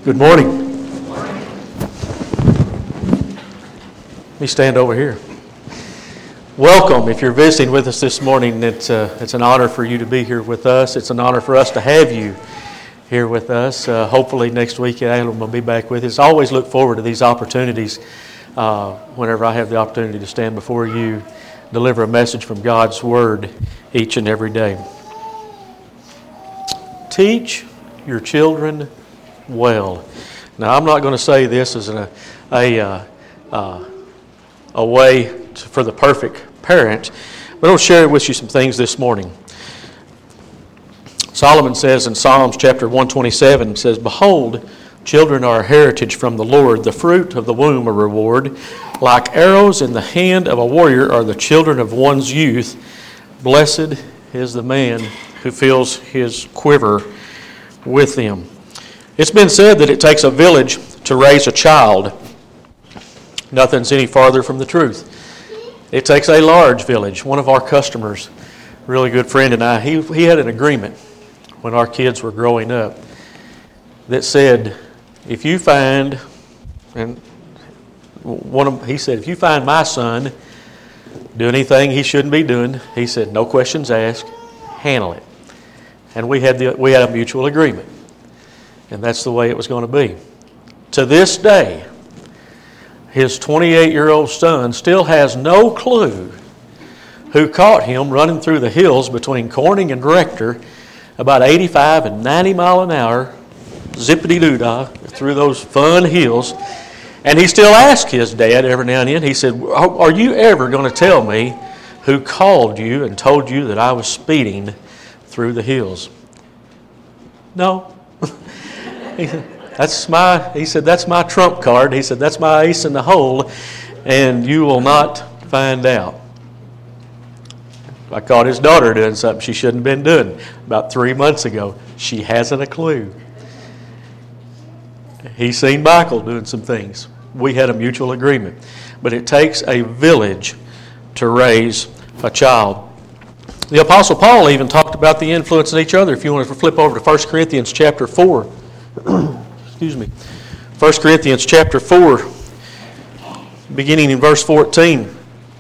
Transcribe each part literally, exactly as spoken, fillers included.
Good morning. Let me stand over here. Welcome. If you're visiting with us this morning, it's, uh, it's an honor for you to be here with us. It's an honor for us to have you here with us. Uh, hopefully next week Adam will be back with us. I always look forward to these opportunities uh, whenever I have the opportunity to stand before you, deliver a message from God's Word each and every day. Teach your children well. Now, I'm not going to say this as a a, uh, uh, a way to, for the perfect parent, but I'll share with you some things this morning. Solomon says in Psalms chapter one twenty-seven, says, "Behold, children are a heritage from the Lord, the fruit of the womb a reward. Like arrows in the hand of a warrior are the children of one's youth. Blessed is the man who fills his quiver with them." It's been said that it takes a village to raise a child. Nothing's any farther from the truth. It takes a large village. One of our customers, a really good friend and I, he, he had an agreement when our kids were growing up that said, if you find, and one of, he said, if you find my son doing anything he shouldn't be doing, he said, no questions asked, handle it. And we had the we had a mutual agreement. And that's the way it was going to be. To this day, his twenty-eight-year-old son still has no clue who caught him running through the hills between Corning and Rector about eighty-five and ninety mile an hour, zippity-doo-dah, through those fun hills. And he still asks his dad every now and then, he said, are you ever going to tell me who called you and told you that I was speeding through the hills? No. He said, that's my, he said, that's my trump card. He said, that's my ace in the hole, and you will not find out. I caught his daughter doing something she shouldn't have been doing about three months ago. She hasn't a clue. He's seen Michael doing some things. We had a mutual agreement. But it takes a village to raise a child. The Apostle Paul even talked about the influence in each other. If you want to flip over to First Corinthians chapter four. Excuse me. First Corinthians chapter four, beginning in verse fourteen.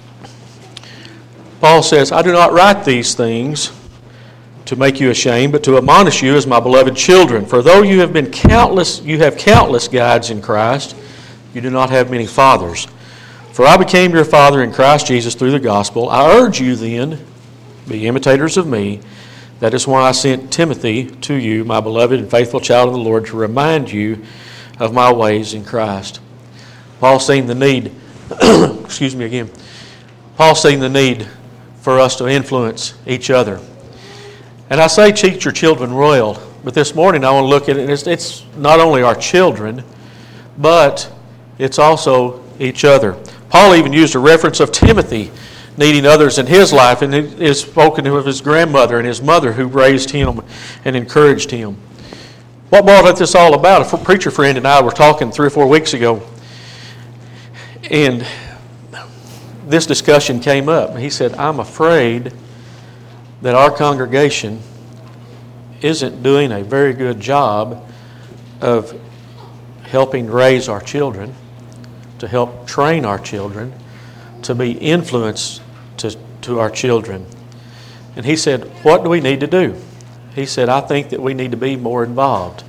Paul says, "I do not write these things to make you ashamed, but to admonish you as my beloved children. For though you have been countless, you have countless guides in Christ, you do not have many fathers. For I became your father in Christ Jesus through the gospel. I urge you then, be imitators of me. That is why I sent Timothy to you, my beloved and faithful child of the Lord, to remind you of my ways in Christ." Paul's seen the need, excuse me again, Paul's seen the need for us to influence each other. And I say teach your children well, but this morning I want to look at it, it's, it's not only our children, but it's also each other. Paul even used a reference of Timothy needing others in his life, and it is spoken of his grandmother and his mother who raised him and encouraged him. What brought this all about? A preacher friend and I were talking three or four weeks ago, and this discussion came up. He said, I'm afraid that our congregation isn't doing a very good job of helping raise our children, to help train our children, to be influenced to, to our children. And he said, what do we need to do? He said, I think that we need to be more involved.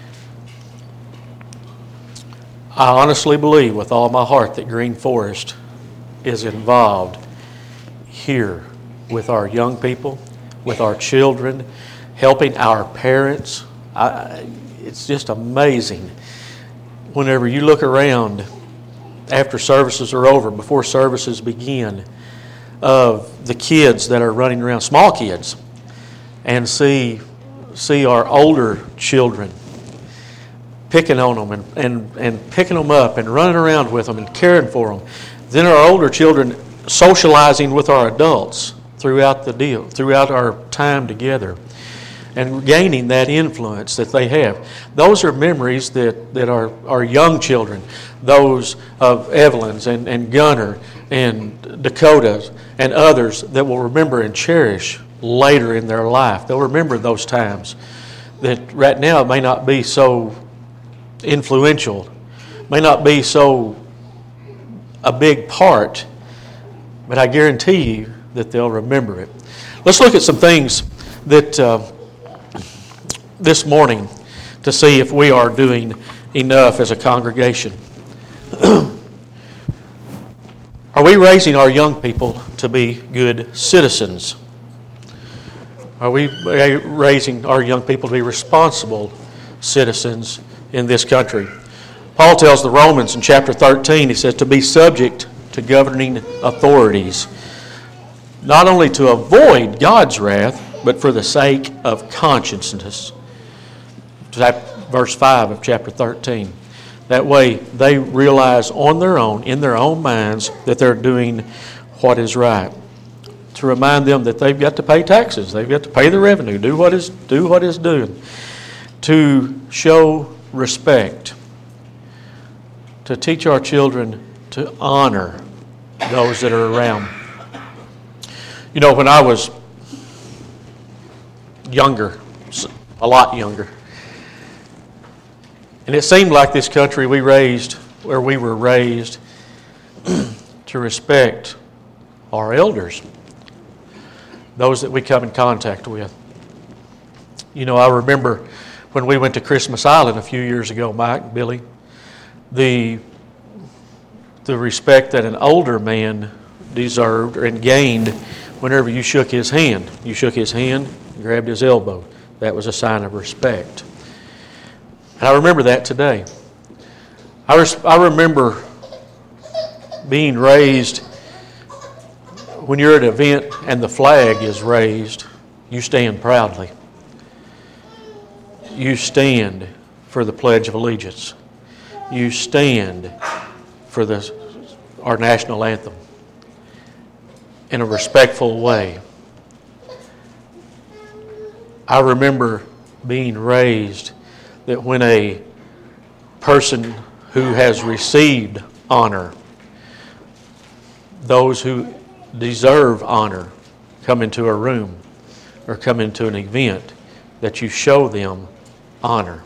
I honestly believe with all my heart that Green Forest is involved here with our young people, with our children, helping our parents. I, it's just amazing whenever you look around after services are over, before services begin, of the kids that are running around, small kids, and see see our older children picking on them and, and, and picking them up and running around with them and caring for them. Then our older children socializing with our adults throughout the deal, throughout our time together, and gaining that influence that they have. Those are memories that, that our, our young children, those of Evelyn's and, and Gunner and Dakota's and others, that will remember and cherish later in their life. They'll remember those times that right now may not be so influential, may not be so a big part, but I guarantee you that they'll remember it. Let's look at some things that uh, this morning to see if we are doing enough as a congregation. Are we raising our young people to be good citizens? Are we raising our young people to be responsible citizens in this country? Paul tells the Romans in chapter thirteen, he says, to be subject to governing authorities, not only to avoid God's wrath, but for the sake of conscience. Verse five of chapter thirteen. That way they realize on their own, in their own minds, that they're doing what is right. To remind them that they've got to pay taxes, they've got to pay the revenue, do what is do what is due. To show respect. To teach our children to honor those that are around. You know, when I was younger, a lot younger, and it seemed like this country we raised, where we were raised, to respect our elders, those that we come in contact with. You know, I remember when we went to Christmas Island a few years ago, Mike, Billy, the the respect that an older man deserved and gained whenever you shook his hand. You shook his hand, grabbed his elbow. That was a sign of respect. And I remember that today. I, res- I remember being raised, when you're at an event and the flag is raised, you stand proudly. You stand for the Pledge of Allegiance. You stand for the, our national anthem in a respectful way. I remember being raised that when a person who has received honor, those who deserve honor, come into a room or come into an event, that you show them honor.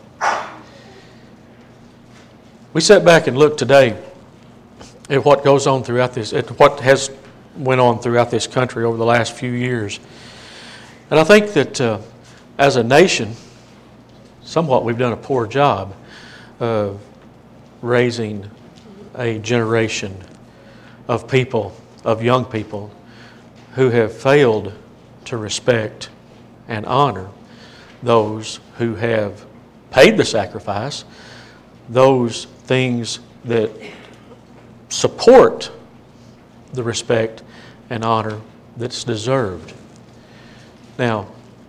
We sat back and looked today at what goes on throughout this, at what has went on throughout this country over the last few years. And I think that uh, as a nation, somewhat we've done a poor job of raising a generation of people, of young people, who have failed to respect and honor those who have paid the sacrifice, those things that support the respect and honor that's deserved. Now,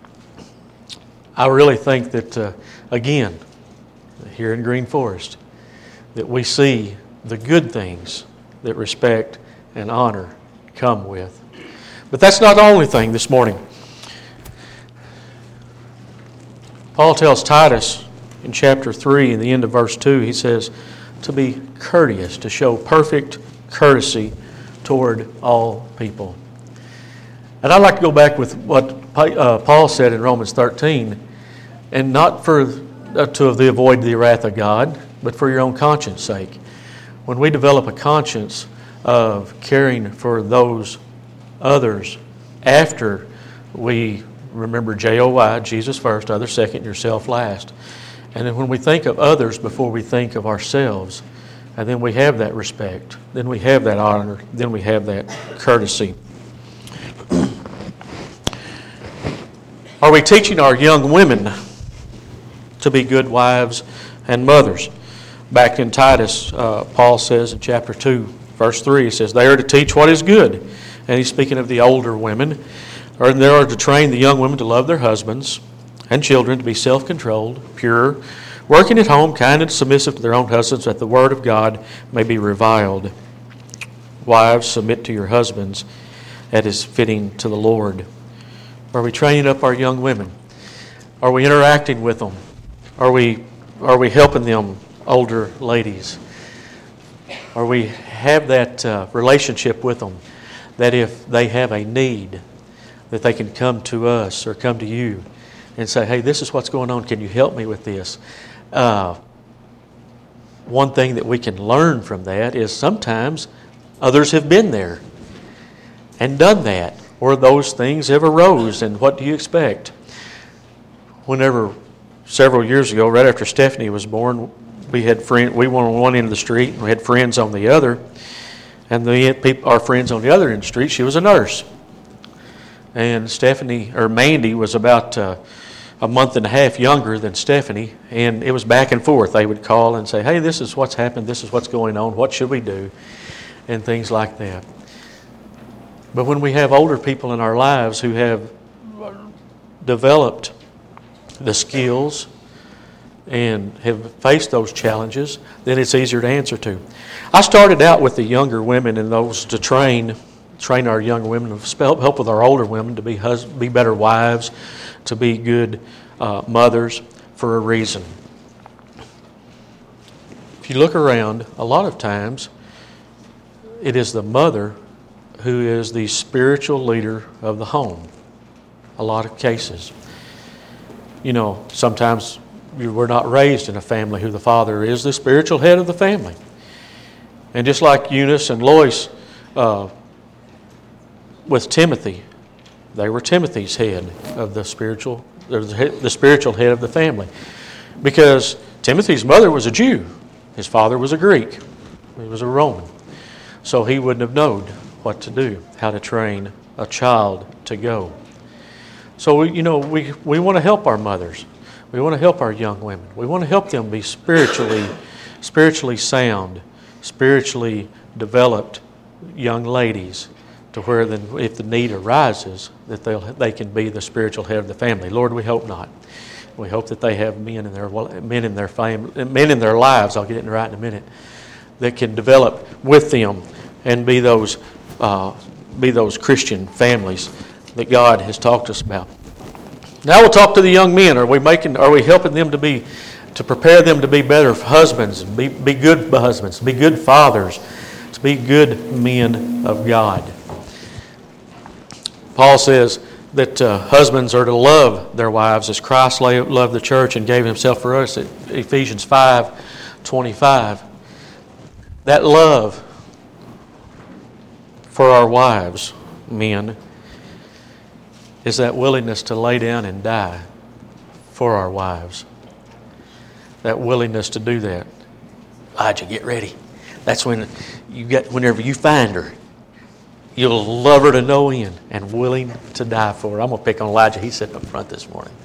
I really think that, uh, again, here in Green Forest, that we see the good things that respect and honor come with. But that's not the only thing this morning. Paul tells Titus in chapter three, in the end of verse two, he says, to be courteous, to show perfect courtesy toward all people. And I'd like to go back with what uh, Paul said in Romans thirteen, and not for uh, to avoid the wrath of God, but for your own conscience sake. When we develop a conscience of caring for those others after we remember J O Y, Jesus first, others second, yourself last. And then when we think of others before we think of ourselves, and then we have that respect, then we have that honor, then we have that courtesy. Are we teaching our young women to be good wives and mothers? Back in Titus, uh, Paul says in chapter two, verse three, he says, they are to teach what is good. And he's speaking of the older women. Or they are to train the young women to love their husbands and children, to be self-controlled, pure, working at home, kind and submissive to their own husbands, that the word of God may be reviled. Wives, submit to your husbands, that is fitting to the Lord. Are we training up our young women? Are we interacting with them? Are we are we helping them, older ladies? Are we have that uh, relationship with them, that if they have a need, that they can come to us or come to you and say, hey, this is what's going on. Can you help me with this? Uh, one thing that we can learn from that is sometimes others have been there and done that, or those things have arose, and what do you expect? Whenever, several years ago, right after Stephanie was born, we had friend, we were on one end of the street, and we had friends on the other, and the people, our friends on the other end of the street, she was a nurse. And Stephanie, or Mandy, was about uh, a month and a half younger than Stephanie, and it was back and forth. They would call and say, hey, this is what's happened, this is what's going on, what should we do, and things like that. But when we have older people in our lives who have developed the skills and have faced those challenges, then it's easier to answer to. I started out with the younger women and those to train train our young women, to help with our older women to be hus- be better wives, to be good uh, mothers for a reason. If you look around, a lot of times it is the mother who is the spiritual leader of the home. A lot of cases. You know, sometimes we're not raised in a family who the father is the spiritual head of the family. And just like Eunice and Lois uh, with Timothy, they were Timothy's head of the spiritual, the spiritual head of the family. Because Timothy's mother was a Jew. His father was a Greek. He was a Roman. So he wouldn't have known what to do, how to train a child to go. So, you know, we, we want to help our mothers. We want to help our young women. We want to help them be spiritually, spiritually sound, spiritually developed young ladies, to where then, if the need arises, that they they can be the spiritual head of the family. Lord, we hope not. We hope that they have men in their men in their family, men in their lives. I'll get it right in a minute. That can develop with them and be those uh, be those Christian families that God has talked to us about. Now we'll talk to the young men. Are we making? Are we helping them to be, to prepare them to be better husbands, be be good husbands, be good fathers, to be good men of God? Paul says that uh, husbands are to love their wives as Christ loved the church and gave himself for us at Ephesians five twenty-five. That love for our wives, men, is that willingness to lay down and die for our wives. That willingness to do that. Elijah, get ready. That's when you get, whenever you find her, you'll love her to no end and willing to die for her. I'm going to pick on Elijah. He's sitting up front this morning.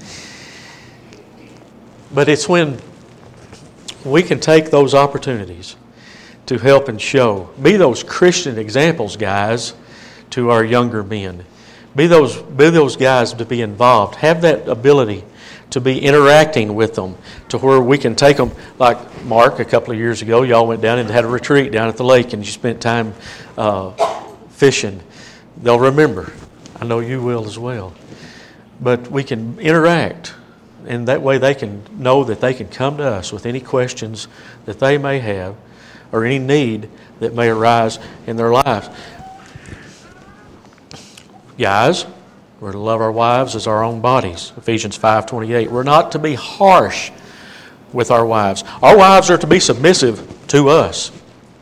But it's when we can take those opportunities to help and show. Be those Christian examples, guys, to our younger men. Be those, be those guys to be involved. Have that ability to be interacting with them to where we can take them. Like Mark, a couple of years ago, y'all went down and had a retreat down at the lake and you spent time uh, fishing. They'll remember. I know you will as well. But we can interact, and that way they can know that they can come to us with any questions that they may have or any need that may arise in their lives. Guys, we're to love our wives as our own bodies. Ephesians five twenty-eight. We're not to be harsh with our wives. Our wives are to be submissive to us.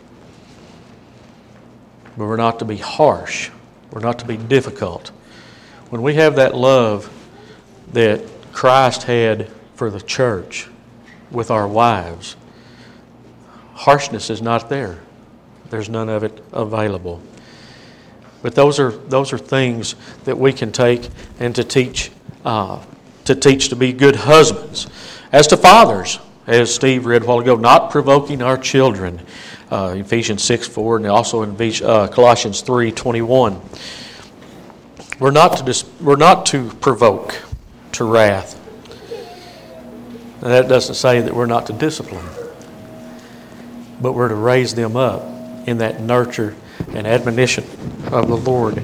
But we're not to be harsh. We're not to be difficult. When we have that love that Christ had for the church with our wives, harshness is not there. There's none of it available. But those are those are things that we can take and to teach uh, to teach to be good husbands. As to fathers, as Steve read a while ago, not provoking our children. Uh, Ephesians six four and also in uh, Colossians three twenty-one. We're not to dis- we're not to provoke to wrath. Now, that doesn't say that we're not to discipline, but we're to raise them up in that nurture and admonition of the Lord.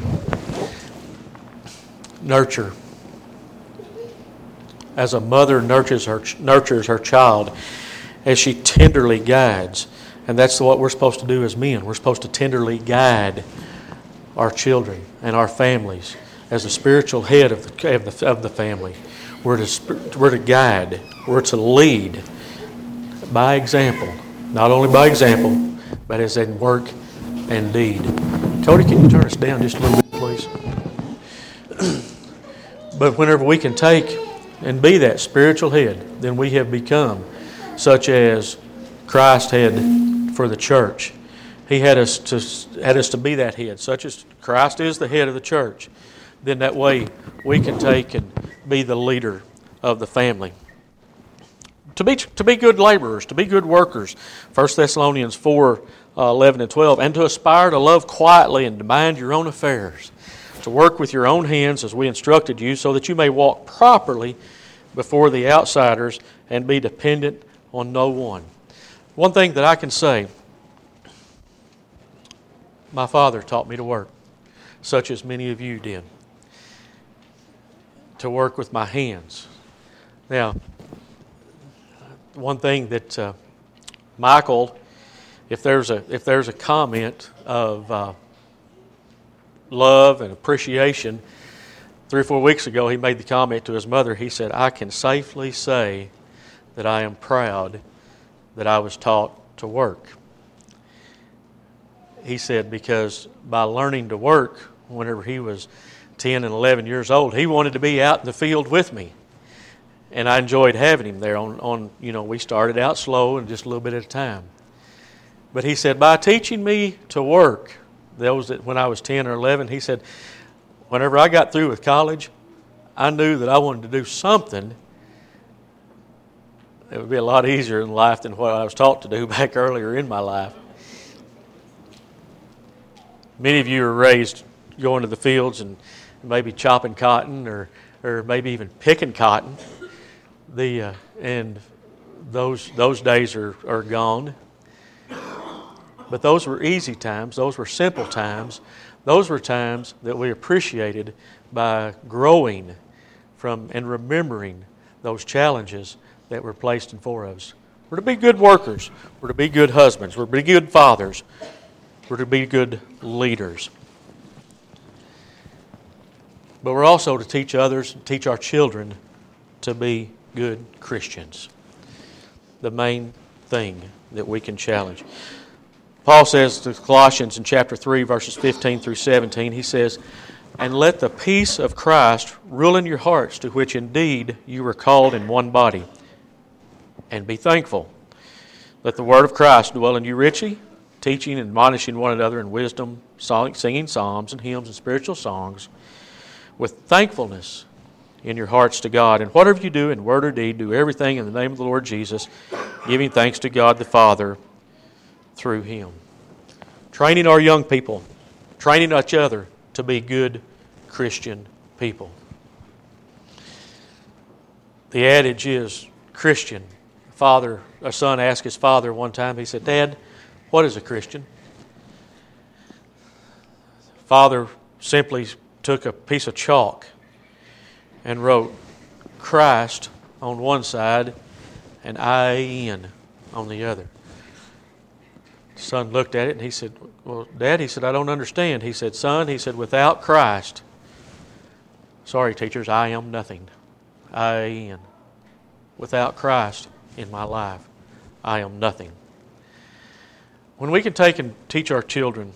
Nurture. As a mother nurtures her nurtures her child, as she tenderly guides. And that's what we're supposed to do as men. We're supposed to tenderly guide our children and our families as the spiritual head of the, of the, of the family. We're to, we're to guide. We're to lead by example not only by example, but as in work and deed. Cody, can you turn us down just a little bit, please? But whenever we can take and be that spiritual head, then we have become such as Christ had for the church. He had us to had us to be that head, such as Christ is the head of the church. Then that way we can take and be the leader of the family. To be to be good laborers, to be good workers. First Thessalonians four, uh, eleven and twelve. And to aspire to love quietly and to mind your own affairs. To work with your own hands as we instructed you, so that you may walk properly before the outsiders and be dependent on no one. One thing that I can say, my father taught me to work, such as many of you did. To work with my hands. Now, one thing that uh, Michael, if there's a if there's a comment of uh, love and appreciation, three or four weeks ago he made the comment to his mother. He said, "I can safely say that I am proud that I was taught to work." He said because by learning to work, whenever he was ten and eleven years old, he wanted to be out in the field with me. And I enjoyed having him there on, on, you know, we started out slow and just a little bit at a time. But he said, by teaching me to work, those that when I was ten or eleven, he said, whenever I got through with college, I knew that I wanted to do something that would be a lot easier in life than what I was taught to do back earlier in my life. Many of you were raised going to the fields and maybe chopping cotton or, or maybe even picking cotton. The uh, and those those days are, are gone. But those were easy times. Those were simple times. Those were times that we appreciated by growing from and remembering those challenges that were placed in for us. We're to be good workers. We're to be good husbands. We're to be good fathers. We're to be good leaders. But we're also to teach others, teach our children to be good Christians. The main thing that we can challenge. Paul says to Colossians in chapter three, verses fifteen through seventeen, he says, "And let the peace of Christ rule in your hearts, to which indeed you were called in one body. And be thankful. Let the word of Christ dwell in you richly, teaching and admonishing one another in wisdom, singing psalms and hymns and spiritual songs, with thankfulness in your hearts to God. And whatever you do in word or deed, do everything in the name of the Lord Jesus, giving thanks to God the Father through Him." Training our young people, training each other to be good Christian people. The adage is, Christian. Father, a son asked his father one time, he said, "Dad, what is a Christian?" Father simply took a piece of chalk and wrote Christ on one side and I A N on the other. The son looked at it and he said, "Well, Dad," he said, "I don't understand." He said, "Son," he said, "without Christ, sorry teachers, I am nothing. I A N. Without Christ in my life, I am nothing." When we can take and teach our children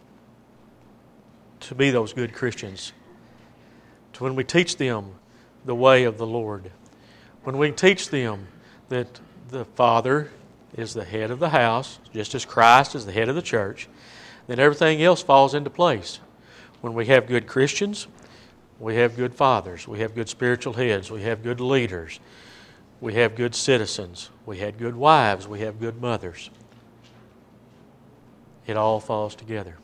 to be those good Christians, to when we teach them the way of the Lord, when we teach them that the Father is the head of the house, just as Christ is the head of the church, then everything else falls into place. When we have good Christians, we have good fathers, we have good spiritual heads, we have good leaders, we have good citizens, we have good wives, we have good mothers. It all falls together.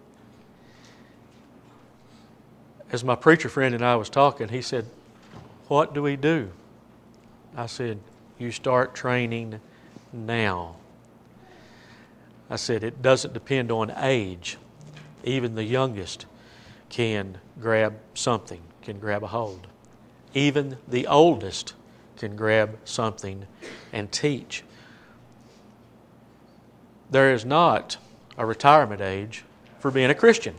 As my preacher friend and I was talking, he said, "What do we do?" I said, "You start training now." I said, "It doesn't depend on age. Even the youngest can grab something, can grab a hold. Even the oldest can grab something and teach." There is not a retirement age for being a Christian.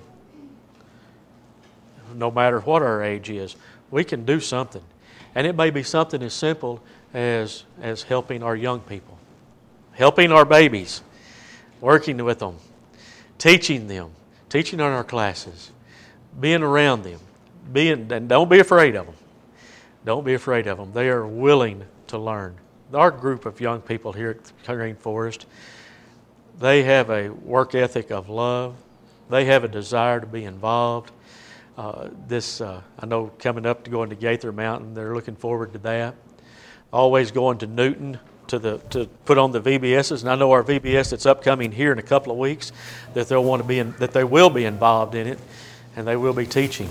No matter what our age is, we can do something. And it may be something as simple as, as helping our young people. helping our babies, working with them, teaching them, teaching in our classes, being around them, being, and don't be afraid of them. Don't be afraid of them. They are willing to learn. Our group of young people here at Green Forest, they have a work ethic of love. They have a desire to be involved. Uh, this, uh, I know coming up to going to Gaither Mountain, they're looking forward to that. Always going to Newton to the to put on the V B Ss, and I know our V B S that's upcoming here in a couple of weeks that they'll want to be in, that they will be involved in it, and they will be teaching.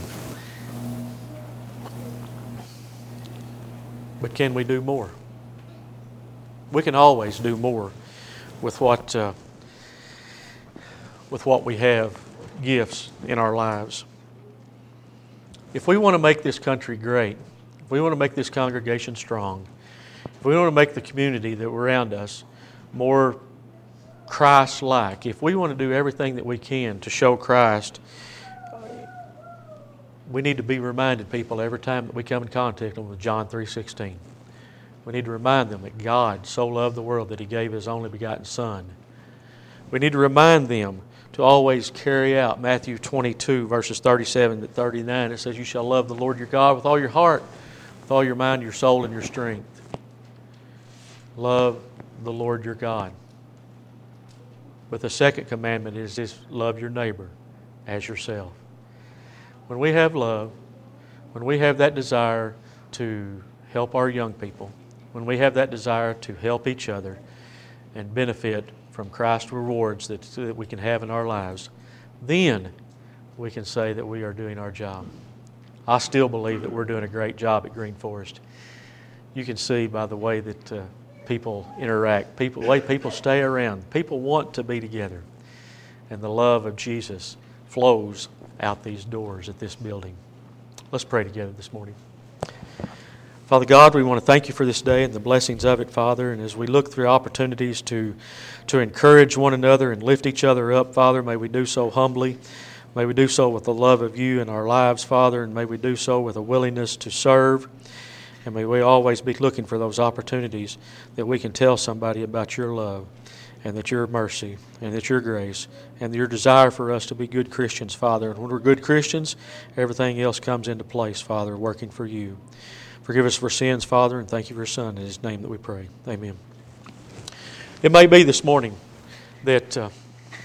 But can we do more? We can always do more with what uh, with what we have, gifts in our lives. If we want to make this country great, if we want to make this congregation strong, if we want to make the community that we're around us more Christ-like, if we want to do everything that we can to show Christ, we need to be reminded, people, every time that we come in contact with John three sixteen. We need to remind them that God so loved the world that He gave His only begotten Son. We need to remind them to always carry out Matthew twenty-two, verses thirty-seven to thirty-nine. It says, you shall love the Lord your God with all your heart, with all your mind, your soul, and your strength. Love the Lord your God. But the second commandment is this: love your neighbor as yourself. When we have love, when we have that desire to help our young people, when we have that desire to help each other and benefit from Christ's rewards that, that we can have in our lives, then we can say that we are doing our job. I still believe that we're doing a great job at Green Forest. You can see by the way that uh, people interact, people, the way people stay around. People want to be together. And the love of Jesus flows out these doors at this building. Let's pray together this morning. Father God, we want to thank You for this day and the blessings of it, Father. And as we look through opportunities to, to encourage one another and lift each other up, Father, may we do so humbly. May we do so with the love of You in our lives, Father, and may we do so with a willingness to serve. And may we always be looking for those opportunities that we can tell somebody about Your love and that Your mercy and that Your grace and Your desire for us to be good Christians, Father. And when we're good Christians, everything else comes into place, Father, working for You. Forgive us for sins, Father, and thank You for Your Son. In His name that we pray. Amen. It may be this morning that uh,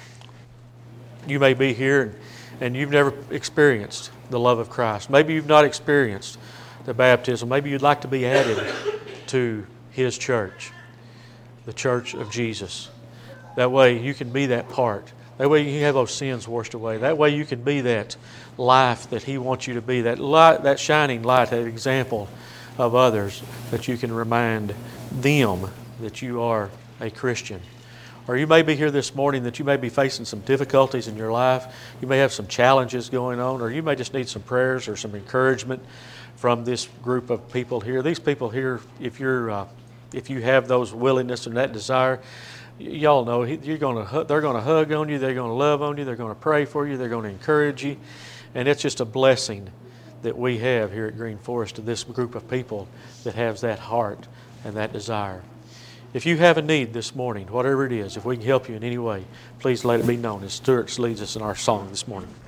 you may be here and, and you've never experienced the love of Christ. Maybe you've not experienced the baptism. Maybe you'd like to be added to His church, the church of Jesus. That way you can be that part. That way you can have those sins washed away. That way you can be that life that He wants you to be, that light, that shining light, that example of others, that you can remind them that you are a Christian. Or you may be here this morning that you may be facing some difficulties in your life. You may have some challenges going on, or you may just need some prayers or some encouragement from this group of people here. These people here, if you're, uh, if you have those willingness and that desire, y- y'all know you're going to. They're going to hug on you. They're going to love on you. They're going to pray for you. They're going to encourage you, and it's just a blessing that we have here at Green Forest to this group of people that has that heart and that desire. If you have a need this morning, whatever it is, if we can help you in any way, please let it be known as Stuart leads us in our song this morning.